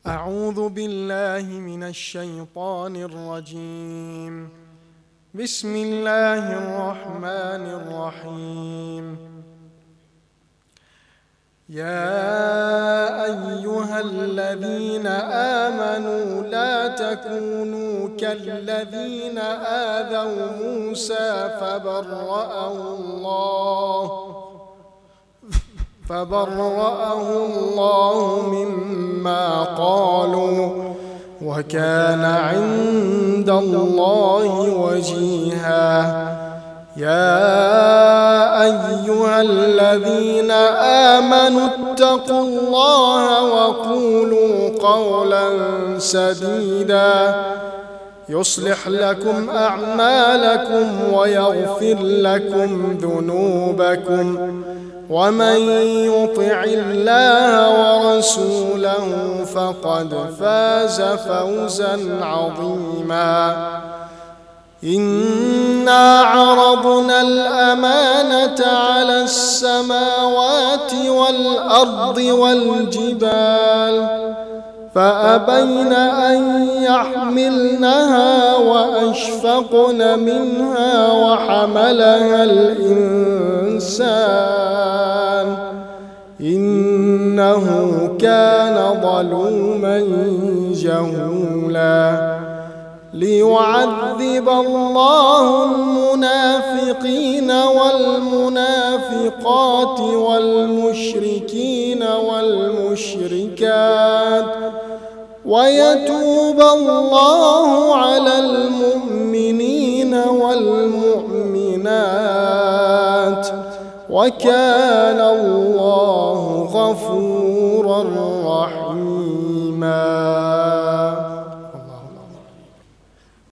أعوذ بالله من الشيطان الرجيم. بسم الله الرحمن الرحيم. يا أيها الذين آمنوا لا تكونوا كالذين آذوا موسى فبرأه الله مما قالوا وكان عند الله وجيها. يا أيها الذين آمنوا اتقوا الله وقولوا قولا سديدا يصلح لكم أعمالكم ويغفر لكم ذنوبكم ومن يطع الله ورسوله فقد فاز فوزا عظيما. إنا عرضنا الأمانة على السماوات والأرض والجبال فأبين أن يحملنها وأشفقن منها وحملها الإنسان إنه كان ظلوما جهولا. ليعذب الله المنافقين والمنافقات والمشركين والمشركات ويتوب الله على المؤمنين والمؤمنات وكان الله غفورا رحيما.